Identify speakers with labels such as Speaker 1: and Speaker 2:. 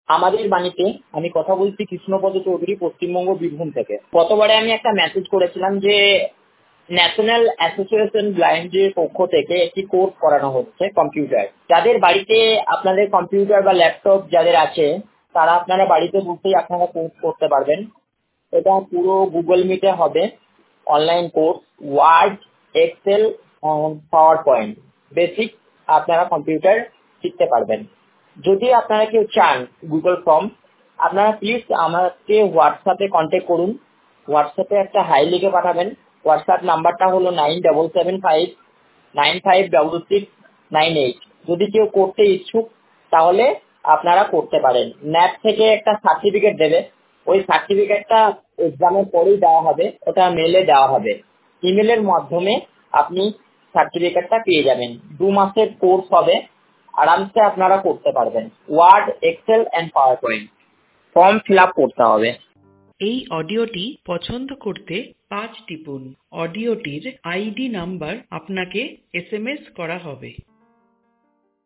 Speaker 1: আমাদের বাণীতে আমি কথা বলছি কৃষ্ণপদ চৌধুরী, পশ্চিমবঙ্গ, বীরভূম থেকে। গতবারে আমি একটা মেসেজ করেছিলাম যে ন্যাশনাল অ্যাসোসিয়েশন ব্লাইন্ডের পক্ষ থেকে একটি কোর্স করানো হচ্ছে কম্পিউটার। যাদের বাড়িতে আপনাদের কম্পিউটার বা ল্যাপটপ যাদের আছে তারা আপনারা বাড়িতে বসেই আপনারা কোর্স করতে পারবেন। এটা পুরো গুগল মিটে হবে, online course, word, excel, power point basic আপনারা কম্পিউটার শিখতে পারবেন। যদি আপনারা কেউ চান গুগল ফর্ম, আপনারা প্লিজ আমাকে হোয়াটসঅ্যাপে কন্ট্যাক্ট করুন। হোয়াটসঅ্যাপে একটা হাই লিখে পাঠাবেন। হোয়াটসঅ্যাপ নাম্বারটা হলো 9775956698। যদি কেউ করতে ইচ্ছুক তাহলে আপনারা করতে পারেন। ন্যাপ থেকে একটা সার্টিফিকেট দেবে, ওই সার্টিফিকেটটা এক্সামের পরেই দেওয়া হবে, ওটা মেলে দেওয়া হবে। ইমেলের মাধ্যমে আপনি সার্টিফিকেটটা পেয়ে যাবেন। 2 মাসের কোর্স হবে, আরামসে আপনারা করতে পারবেন। Word, excel and power point. Form fill up করতে হবে।
Speaker 2: এই অডিওটি পছন্দ করতে 5 টিপুন। অডিওটির আইডি নাম্বার আপনাকে SMS করা হবে।